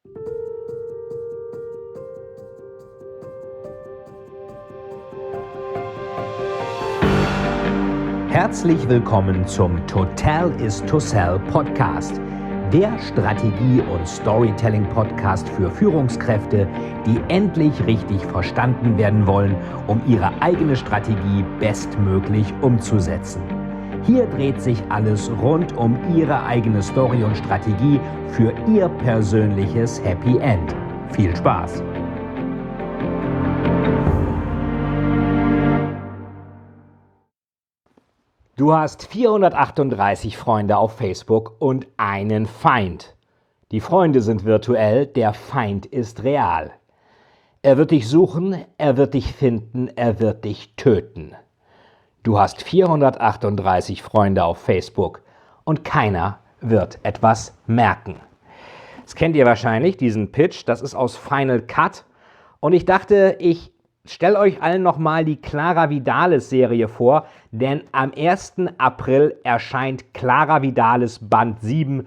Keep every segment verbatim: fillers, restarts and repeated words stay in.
Herzlich willkommen zum Total is to Sell Podcast, der Strategie- und Storytelling-Podcast für Führungskräfte, die endlich richtig verstanden werden wollen, um ihre eigene Strategie bestmöglich umzusetzen. Hier dreht sich alles rund um ihre eigene Story und Strategie für ihr persönliches Happy End. Viel Spaß! Du hast vierhundertachtunddreißig Freunde auf Facebook und einen Feind. Die Freunde sind virtuell, der Feind ist real. Er wird dich suchen, er wird dich finden, er wird dich töten. Du hast vierhundertachtunddreißig Freunde auf Facebook und keiner wird etwas merken. Das kennt ihr wahrscheinlich, diesen Pitch, das ist aus Final Cut. Und ich dachte, ich stell euch allen nochmal die Clara Vidalis Serie vor, denn am ersten April erscheint Clara Vidalis Band sieben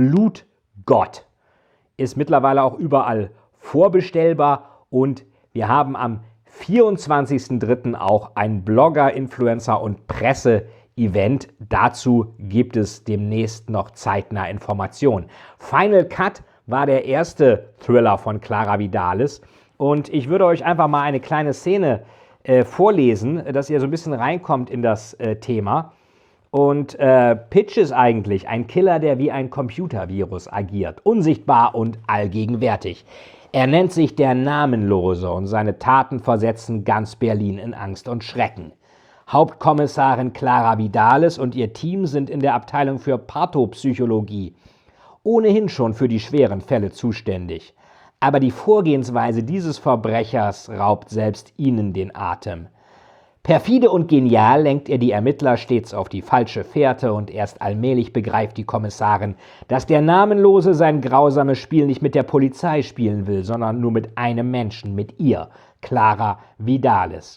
Blutgott. Ist mittlerweile auch überall vorbestellbar und wir haben am vierundzwanzigsten dritten auch ein Blogger, Influencer und Presse-Event. Dazu gibt es demnächst noch zeitnah Informationen. Final Cut war der erste Thriller von Clara Vidalis. Und ich würde euch einfach mal eine kleine Szene äh, vorlesen, dass ihr so ein bisschen reinkommt in das äh, Thema. Und äh, Pitch ist eigentlich ein Killer, der wie ein Computervirus agiert, unsichtbar und allgegenwärtig. Er nennt sich der Namenlose und seine Taten versetzen ganz Berlin in Angst und Schrecken. Hauptkommissarin Clara Vidalis und ihr Team sind in der Abteilung für Pathopsychologie ohnehin schon für die schweren Fälle zuständig. Aber die Vorgehensweise dieses Verbrechers raubt selbst ihnen den Atem. Perfide und genial lenkt er die Ermittler stets auf die falsche Fährte und erst allmählich begreift die Kommissarin, dass der Namenlose sein grausames Spiel nicht mit der Polizei spielen will, sondern nur mit einem Menschen, mit ihr, Clara Vidalis.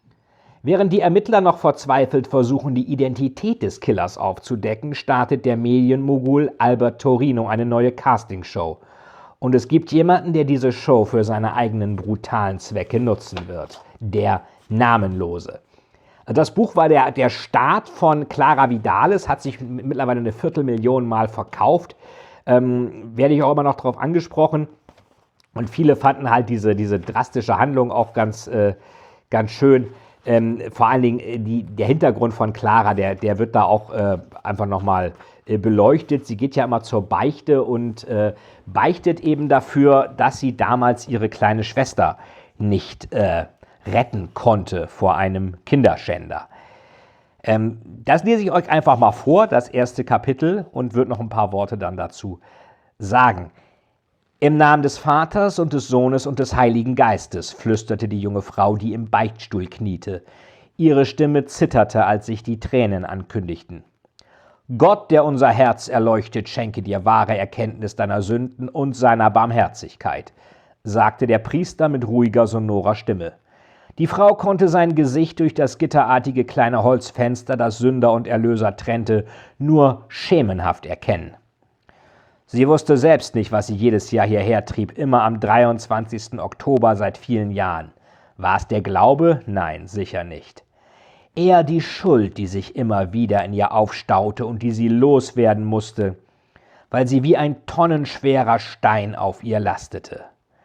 Während die Ermittler noch verzweifelt versuchen, die Identität des Killers aufzudecken, startet der Medienmogul Albert Torino eine neue Castingshow. Und es gibt jemanden, der diese Show für seine eigenen brutalen Zwecke nutzen wird. Der Namenlose. Das Buch war der, der Start von Clara Vidalis, hat sich mittlerweile eine Viertelmillion Mal verkauft. Ähm, werde ich auch immer noch darauf angesprochen. Und viele fanden halt diese, diese drastische Handlung auch ganz, äh, ganz schön. Ähm, vor allen Dingen die, der Hintergrund von Clara, der, der wird da auch äh, einfach nochmal äh, beleuchtet. Sie geht ja immer zur Beichte und äh, beichtet eben dafür, dass sie damals ihre kleine Schwester nicht äh, retten konnte vor einem Kinderschänder. Ähm, das lese ich euch einfach mal vor, das erste Kapitel, und würde noch ein paar Worte dann dazu sagen. Im Namen des Vaters und des Sohnes und des Heiligen Geistes, flüsterte die junge Frau, die im Beichtstuhl kniete. Ihre Stimme zitterte, als sich die Tränen ankündigten. Gott, der unser Herz erleuchtet, schenke dir wahre Erkenntnis deiner Sünden und seiner Barmherzigkeit, sagte der Priester mit ruhiger, sonorer Stimme. Die Frau konnte sein Gesicht durch das gitterartige kleine Holzfenster, das Sünder und Erlöser trennte, nur schemenhaft erkennen. Sie wusste selbst nicht, was sie jedes Jahr hierher trieb, immer am dreiundzwanzigsten Oktober seit vielen Jahren. War es der Glaube? Nein, sicher nicht. Eher die Schuld, die sich immer wieder in ihr aufstaute und die sie loswerden musste, weil sie wie ein tonnenschwerer Stein auf ihr lastete.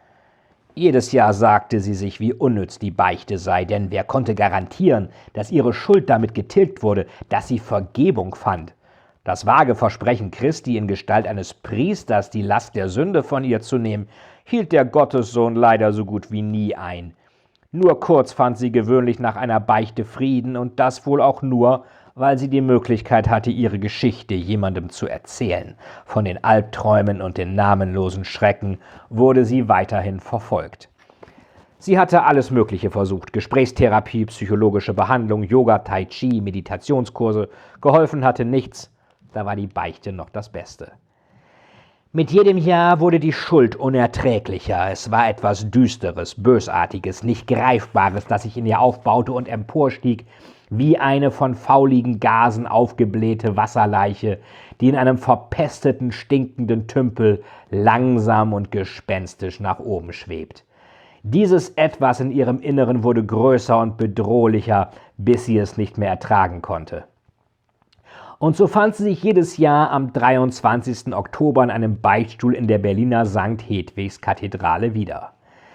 Jedes Jahr sagte sie sich, wie unnütz die Beichte sei, denn wer konnte garantieren, dass ihre Schuld damit getilgt wurde, dass sie Vergebung fand? Das vage Versprechen Christi in Gestalt eines Priesters, die Last der Sünde von ihr zu nehmen, hielt der Gottessohn leider so gut wie nie ein. Nur kurz fand sie gewöhnlich nach einer Beichte Frieden, und das wohl auch nur, weil sie die Möglichkeit hatte, ihre Geschichte jemandem zu erzählen. Von den Albträumen und den namenlosen Schrecken wurde sie weiterhin verfolgt. Sie hatte alles Mögliche versucht, Gesprächstherapie, psychologische Behandlung, Yoga, Tai Chi, Meditationskurse. Geholfen hatte nichts. Da war die Beichte noch das Beste. Mit jedem Jahr wurde die Schuld unerträglicher. Es war etwas Düsteres, Bösartiges, nicht Greifbares, das sich in ihr aufbaute und emporstieg, wie eine von fauligen Gasen aufgeblähte Wasserleiche, die in einem verpesteten, stinkenden Tümpel langsam und gespenstisch nach oben schwebt. Dieses Etwas in ihrem Inneren wurde größer und bedrohlicher, bis sie es nicht mehr ertragen konnte. Und so fand sie sich jedes Jahr am dreiundzwanzigsten Oktober in einem Beichtstuhl in der Berliner Sankt Hedwigs Kathedrale wieder.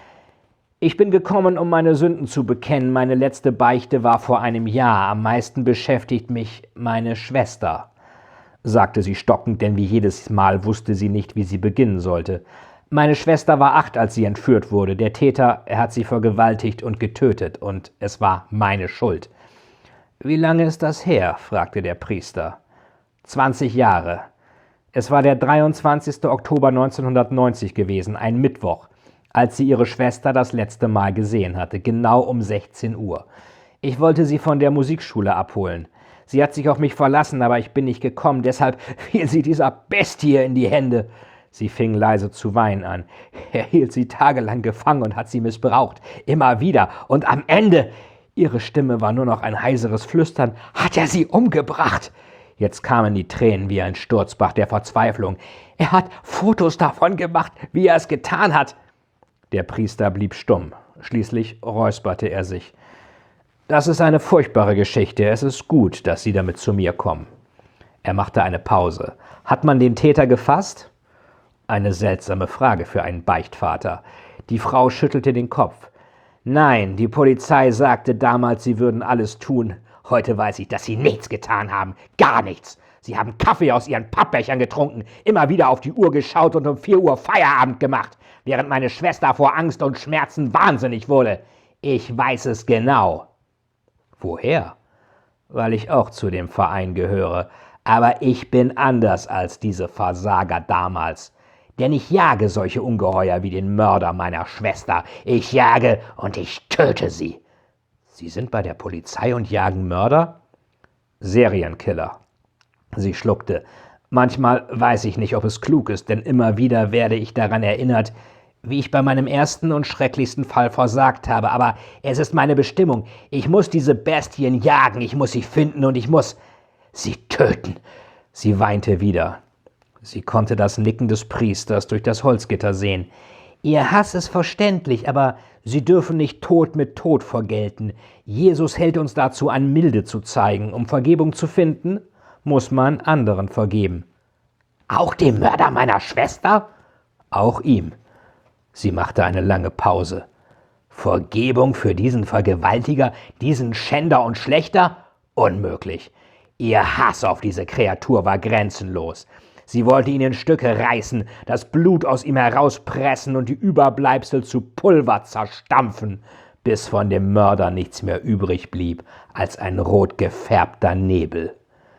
»Ich bin gekommen, um meine Sünden zu bekennen. Meine letzte Beichte war vor einem Jahr. Am meisten beschäftigt mich meine Schwester«, sagte sie stockend, denn wie jedes Mal wusste sie nicht, wie sie beginnen sollte. »Meine Schwester war acht, als sie entführt wurde. Der Täter, er hat sie vergewaltigt und getötet, und es war meine Schuld.« »Wie lange ist das her?« fragte der Priester. »Zwanzig Jahre. Es war der dreiundzwanzigste Oktober neunzehnhundertneunzig gewesen, ein Mittwoch, als sie ihre Schwester das letzte Mal gesehen hatte, genau um sechzehn Uhr. Ich wollte sie von der Musikschule abholen. Sie hat sich auf mich verlassen, aber ich bin nicht gekommen, deshalb fiel sie dieser Bestie in die Hände.« Sie fing leise zu weinen an. »Er hielt sie tagelang gefangen und hat sie missbraucht, immer wieder, und am Ende...« Ihre Stimme war nur noch ein heiseres Flüstern. »Hat er sie umgebracht?« Jetzt kamen die Tränen wie ein Sturzbach der Verzweiflung. »Er hat Fotos davon gemacht, wie er es getan hat.« Der Priester blieb stumm. Schließlich räusperte er sich. »Das ist eine furchtbare Geschichte. Es ist gut, dass Sie damit zu mir kommen.« Er machte eine Pause. »Hat man den Täter gefasst?« Eine seltsame Frage für einen Beichtvater. Die Frau schüttelte den Kopf. »Nein, die Polizei sagte damals, sie würden alles tun. Heute weiß ich, dass sie nichts getan haben. Gar nichts. Sie haben Kaffee aus ihren Pappbechern getrunken, immer wieder auf die Uhr geschaut und um vier Uhr Feierabend gemacht, während meine Schwester vor Angst und Schmerzen wahnsinnig wurde. Ich weiß es genau.« »Woher?« »Weil ich auch zu dem Verein gehöre. Aber ich bin anders als diese Versager damals. Denn ich jage solche Ungeheuer wie den Mörder meiner Schwester. Ich jage und ich töte sie.« »Sie sind bei der Polizei und jagen Mörder?« »Serienkiller.« Sie schluckte. »Manchmal weiß ich nicht, ob es klug ist, denn immer wieder werde ich daran erinnert, wie ich bei meinem ersten und schrecklichsten Fall versagt habe. Aber es ist meine Bestimmung. Ich muss diese Bestien jagen, ich muss sie finden und ich muss sie töten.« Sie weinte wieder. Sie konnte das Nicken des Priesters durch das Holzgitter sehen. »Ihr Hass ist verständlich, aber Sie dürfen nicht Tod mit Tod vergelten. Jesus hält uns dazu an, Milde zu zeigen. Um Vergebung zu finden, muss man anderen vergeben.« »Auch dem Mörder meiner Schwester?« »Auch ihm.« Sie machte eine lange Pause. »Vergebung für diesen Vergewaltiger, diesen Schänder und Schlächter? Unmöglich. Ihr Hass auf diese Kreatur war grenzenlos. Sie wollte ihn in Stücke reißen, das Blut aus ihm herauspressen und die Überbleibsel zu Pulver zerstampfen, bis von dem Mörder nichts mehr übrig blieb als ein rot gefärbter Nebel.«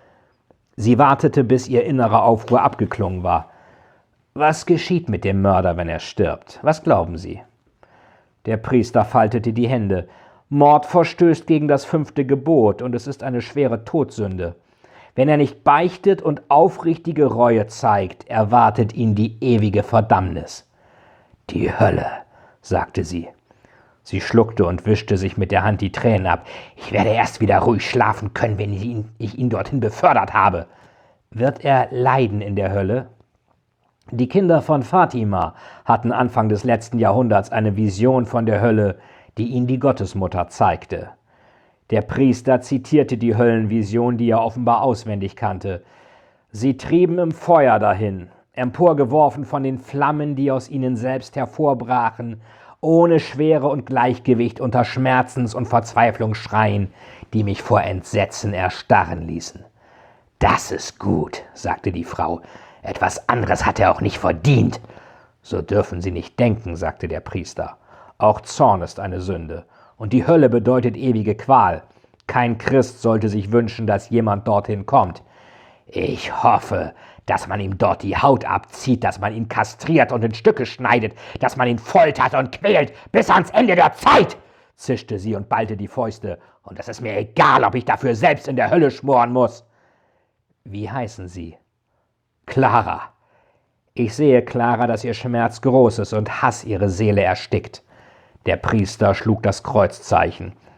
Sie wartete, bis ihr innerer Aufruhr abgeklungen war. »Was geschieht mit dem Mörder, wenn er stirbt? Was glauben Sie?« Der Priester faltete die Hände. »Mord verstößt gegen das fünfte Gebot, und es ist eine schwere Todsünde. Wenn er nicht beichtet und aufrichtige Reue zeigt, erwartet ihn die ewige Verdammnis.« »Die Hölle«, sagte sie. Sie schluckte und wischte sich mit der Hand die Tränen ab. »Ich werde erst wieder ruhig schlafen können, wenn ich ihn, ich ihn dorthin befördert habe.« »Wird er leiden in der Hölle?« Die Kinder von Fatima hatten Anfang des letzten Jahrhunderts eine Vision von der Hölle, die ihnen die Gottesmutter zeigte. Der Priester zitierte die Höllenvision, die er offenbar auswendig kannte. »Sie trieben im Feuer dahin, emporgeworfen von den Flammen, die aus ihnen selbst hervorbrachen, ohne Schwere und Gleichgewicht unter Schmerzens- und Verzweiflungsschreien, die mich vor Entsetzen erstarren ließen.« »Das ist gut«, sagte die Frau. »Etwas anderes hat er auch nicht verdient.« »So dürfen Sie nicht denken«, sagte der Priester. »Auch Zorn ist eine Sünde. Und die Hölle bedeutet ewige Qual. Kein Christ sollte sich wünschen, dass jemand dorthin kommt. Ich hoffe, dass man ihm dort die Haut abzieht, dass man ihn kastriert und in Stücke schneidet, dass man ihn foltert und quält bis ans Ende der Zeit«, zischte sie und ballte die Fäuste. »Und es ist mir egal, ob ich dafür selbst in der Hölle schmoren muss.« »Wie heißen Sie?« »Clara. Ich sehe, Clara, dass Ihr Schmerz groß ist und Hass Ihre Seele erstickt.« Der Priester schlug das Kreuzzeichen.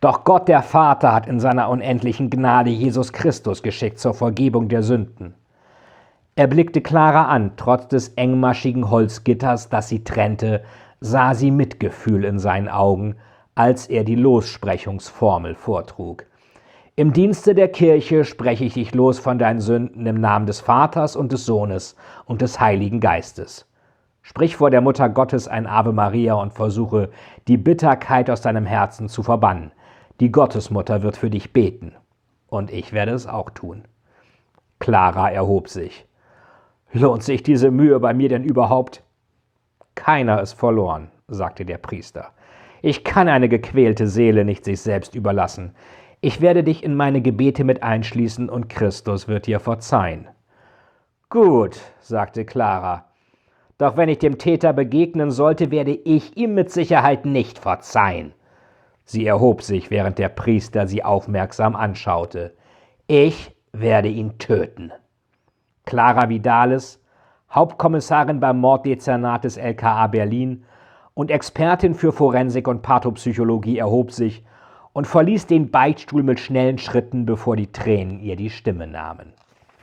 Doch Gott der Vater hat in seiner unendlichen Gnade Jesus Christus geschickt zur Vergebung der Sünden. Er blickte Clara an, trotz des engmaschigen Holzgitters, das sie trennte, sah sie Mitgefühl in seinen Augen, als er die Lossprechungsformel vortrug. Im Dienste der Kirche spreche ich dich los von deinen Sünden im Namen des Vaters und des Sohnes und des Heiligen Geistes. Sprich vor der Mutter Gottes ein Ave Maria und versuche, die Bitterkeit aus deinem Herzen zu verbannen. Die Gottesmutter wird für dich beten. Und ich werde es auch tun. Clara erhob sich. Lohnt sich diese Mühe bei mir denn überhaupt? Keiner ist verloren, sagte der Priester. Ich kann eine gequälte Seele nicht sich selbst überlassen. Ich werde dich in meine Gebete mit einschließen und Christus wird dir verzeihen. Gut, sagte Clara. Doch wenn ich dem Täter begegnen sollte, werde ich ihm mit Sicherheit nicht verzeihen. Sie erhob sich, während der Priester sie aufmerksam anschaute. Ich werde ihn töten. Clara Vidales, Hauptkommissarin beim Morddezernat des L K A Berlin und Expertin für Forensik und Pathopsychologie, erhob sich und verließ den Beichtstuhl mit schnellen Schritten, bevor die Tränen ihr die Stimme nahmen.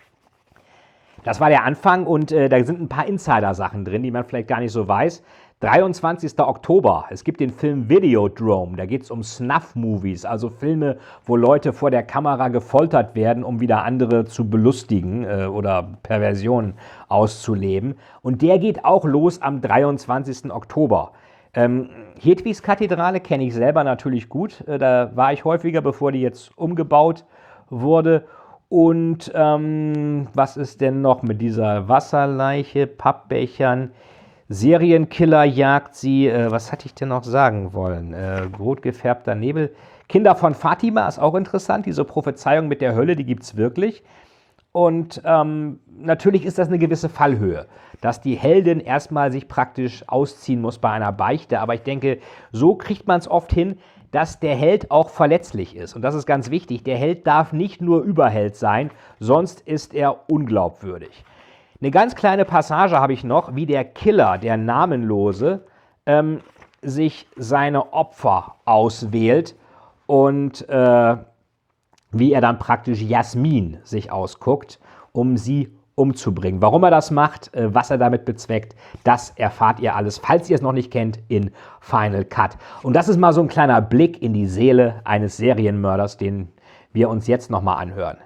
Das war der Anfang und äh, da sind ein paar Insider-Sachen drin, die man vielleicht gar nicht so weiß. dreiundzwanzigster Oktober, es gibt den Film Videodrome, da geht es um Snuff-Movies, also Filme, wo Leute vor der Kamera gefoltert werden, um wieder andere zu belustigen äh, oder Perversionen auszuleben. Und der geht auch los am dreiundzwanzigsten Oktober. Ähm, Hedwigs Kathedrale kenne ich selber natürlich gut, äh, da war ich häufiger, bevor die jetzt umgebaut wurde. Und ähm, was ist denn noch mit dieser Wasserleiche, Pappbechern? Serienkiller jagt sie, äh, was hatte ich denn noch sagen wollen? Äh, rot gefärbter Nebel. Kinder von Fatima ist auch interessant, diese Prophezeiung mit der Hölle, die gibt es wirklich. Und ähm, natürlich ist das eine gewisse Fallhöhe, dass die Heldin erstmal sich praktisch ausziehen muss bei einer Beichte. Aber ich denke, so kriegt man es oft hin, dass der Held auch verletzlich ist. Und das ist ganz wichtig. Der Held darf nicht nur Überheld sein, sonst ist er unglaubwürdig. Eine ganz kleine Passage habe ich noch, wie der Killer, der Namenlose, ähm, sich seine Opfer auswählt und äh, wie er dann praktisch Jasmin sich ausguckt, um sie umzubringen. Warum er das macht, äh, was er damit bezweckt, das erfahrt ihr alles, falls ihr es noch nicht kennt, in Final Cut. Und das ist mal so ein kleiner Blick in die Seele eines Serienmörders, den wir uns jetzt nochmal anhören.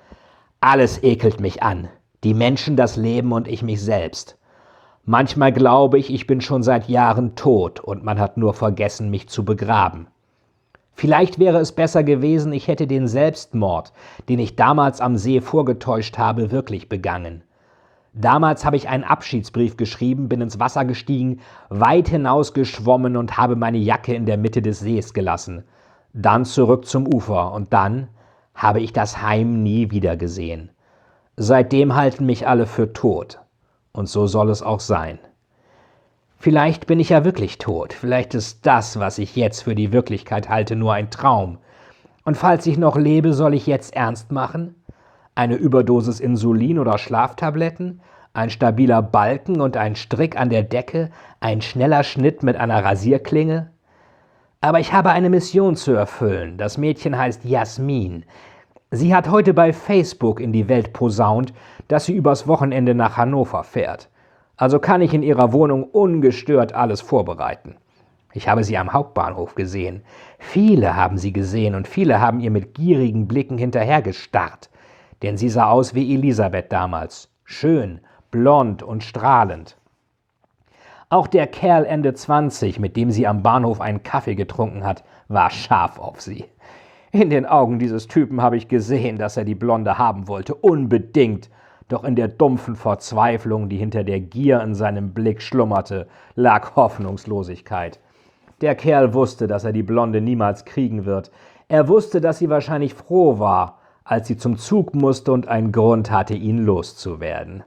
Alles ekelt mich an. Die Menschen, das Leben und ich mich selbst. Manchmal glaube ich, ich bin schon seit Jahren tot und man hat nur vergessen, mich zu begraben. Vielleicht wäre es besser gewesen, ich hätte den Selbstmord, den ich damals am See vorgetäuscht habe, wirklich begangen. Damals habe ich einen Abschiedsbrief geschrieben, bin ins Wasser gestiegen, weit hinaus geschwommen und habe meine Jacke in der Mitte des Sees gelassen. Dann zurück zum Ufer und dann habe ich das Heim nie wieder gesehen. Seitdem halten mich alle für tot. Und so soll es auch sein. Vielleicht bin ich ja wirklich tot. Vielleicht ist das, was ich jetzt für die Wirklichkeit halte, nur ein Traum. Und falls ich noch lebe, soll ich jetzt ernst machen? Eine Überdosis Insulin oder Schlaftabletten? Ein stabiler Balken und ein Strick an der Decke? Ein schneller Schnitt mit einer Rasierklinge? Aber ich habe eine Mission zu erfüllen. Das Mädchen heißt Jasmin. Sie hat heute bei Facebook in die Welt posaunt, dass sie übers Wochenende nach Hannover fährt. Also kann ich in ihrer Wohnung ungestört alles vorbereiten. Ich habe sie am Hauptbahnhof gesehen. Viele haben sie gesehen und viele haben ihr mit gierigen Blicken hinterhergestarrt. Denn sie sah aus wie Elisabeth damals. Schön, blond und strahlend. Auch der Kerl Ende zwanzig, mit dem sie am Bahnhof einen Kaffee getrunken hat, war scharf auf sie. In den Augen dieses Typen habe ich gesehen, dass er die Blonde haben wollte, unbedingt. Doch in der dumpfen Verzweiflung, die hinter der Gier in seinem Blick schlummerte, lag Hoffnungslosigkeit. Der Kerl wusste, dass er die Blonde niemals kriegen wird. Er wusste, dass sie wahrscheinlich froh war, als sie zum Zug musste und einen Grund hatte, ihn loszuwerden.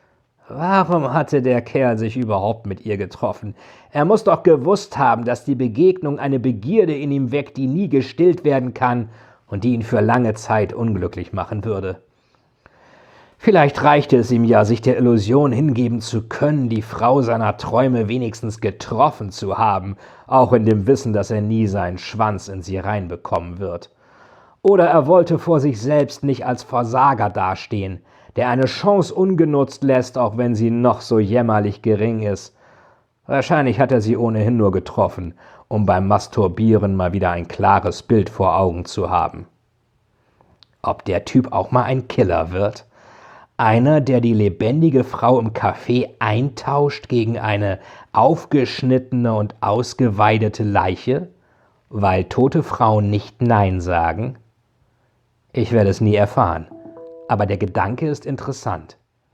Warum hatte der Kerl sich überhaupt mit ihr getroffen? Er muss doch gewusst haben, dass die Begegnung eine Begierde in ihm weckt, die nie gestillt werden kann und die ihn für lange Zeit unglücklich machen würde. Vielleicht reichte es ihm ja, sich der Illusion hingeben zu können, die Frau seiner Träume wenigstens getroffen zu haben, auch in dem Wissen, dass er nie seinen Schwanz in sie reinbekommen wird. Oder er wollte vor sich selbst nicht als Versager dastehen, der eine Chance ungenutzt lässt, auch wenn sie noch so jämmerlich gering ist. Wahrscheinlich hat er sie ohnehin nur getroffen, um beim Masturbieren mal wieder ein klares Bild vor Augen zu haben. Ob der Typ auch mal ein Killer wird? Einer, der die lebendige Frau im Café eintauscht gegen eine aufgeschnittene und ausgeweidete Leiche, weil tote Frauen nicht Nein sagen? Ich werde es nie erfahren, aber der Gedanke ist interessant.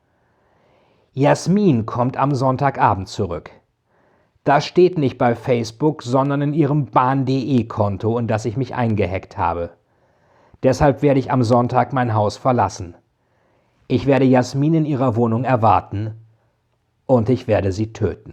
Jasmin kommt am Sonntagabend zurück. Das steht nicht bei Facebook, sondern in ihrem Bahn.de-Konto, in das ich mich eingehackt habe. Deshalb werde ich am Sonntag mein Haus verlassen. Ich werde Jasmin in ihrer Wohnung erwarten und ich werde sie töten.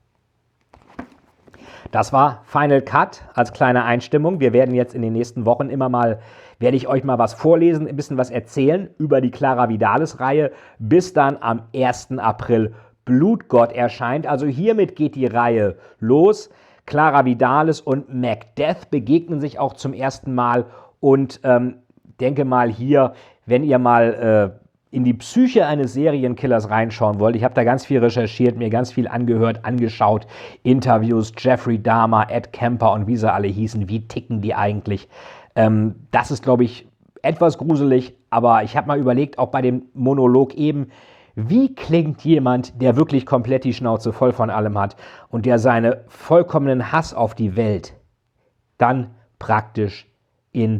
Das war Final Cut als kleine Einstimmung. Wir werden jetzt in den nächsten Wochen immer mal, werde ich euch mal was vorlesen, ein bisschen was erzählen über die Clara Vidalis-Reihe, bis dann am ersten April Blutgott erscheint. Also hiermit geht die Reihe los. Clara Vidalis und Macbeth begegnen sich auch zum ersten Mal und ähm, denke mal hier, wenn ihr mal äh, in die Psyche eines Serienkillers reinschauen wollt. Ich habe da ganz viel recherchiert, mir ganz viel angehört, angeschaut, Interviews, Jeffrey Dahmer, Ed Kemper und wie sie alle hießen, wie ticken die eigentlich. Ähm, das ist, glaube ich, etwas gruselig, aber ich habe mal überlegt, auch bei dem Monolog eben, wie klingt jemand, der wirklich komplett die Schnauze voll von allem hat und der seinen vollkommenen Hass auf die Welt dann praktisch in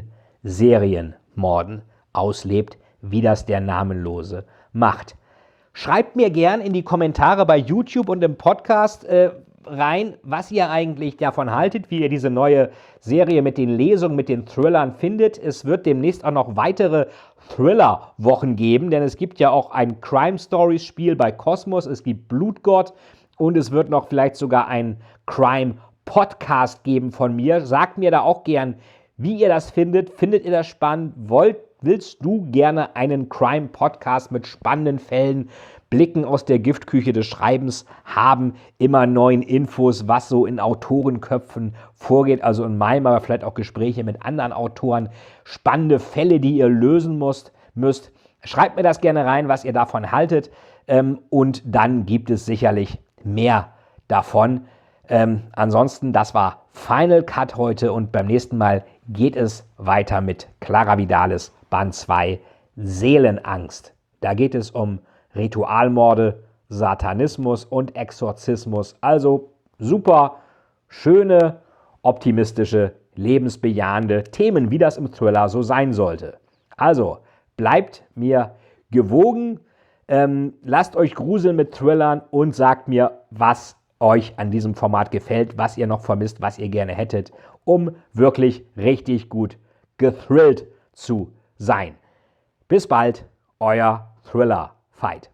Serienmorden auslebt, wie das der Namenlose macht. Schreibt mir gern in die Kommentare bei YouTube und im Podcast äh, rein, was ihr eigentlich davon haltet, wie ihr diese neue Serie mit den Lesungen, mit den Thrillern findet. Es wird demnächst auch noch weitere Thriller-Wochen geben, denn es gibt ja auch ein Crime-Stories-Spiel bei Kosmos, es gibt Blutgott und es wird noch vielleicht sogar ein Crime-Podcast geben von mir. Sagt mir da auch gern, wie ihr das findet. Findet ihr das spannend? Wollt Willst du gerne einen Crime-Podcast mit spannenden Fällen, Blicken aus der Giftküche des Schreibens haben, immer neuen Infos, was so in Autorenköpfen vorgeht, also in meinem, aber vielleicht auch Gespräche mit anderen Autoren, spannende Fälle, die ihr lösen müsst, müsst. Schreibt mir das gerne rein, was ihr davon haltet, ähm, und dann gibt es sicherlich mehr davon. Ähm, ansonsten, das war Final Cut heute und beim nächsten Mal geht es weiter mit Clara Vidalis, Band zwei, Seelenangst. Da geht es um Ritualmorde, Satanismus und Exorzismus. Also super schöne, optimistische, lebensbejahende Themen, wie das im Thriller so sein sollte. Also bleibt mir gewogen, ähm, lasst euch gruseln mit Thrillern und sagt mir, was euch an diesem Format gefällt, was ihr noch vermisst, was ihr gerne hättet, um wirklich richtig gut gethrillt zu sein. Bis bald, euer Thriller Fight.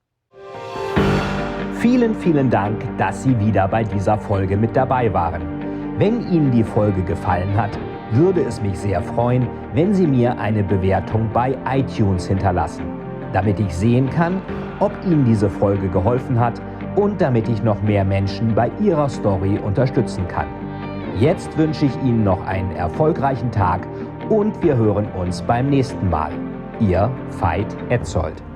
Vielen, vielen Dank, dass Sie wieder bei dieser Folge mit dabei waren. Wenn Ihnen die Folge gefallen hat, würde es mich sehr freuen, wenn Sie mir eine Bewertung bei iTunes hinterlassen, damit ich sehen kann, ob Ihnen diese Folge geholfen hat und damit ich noch mehr Menschen bei ihrer Story unterstützen kann. Jetzt wünsche ich Ihnen noch einen erfolgreichen Tag und wir hören uns beim nächsten Mal. Ihr Veit Etzold.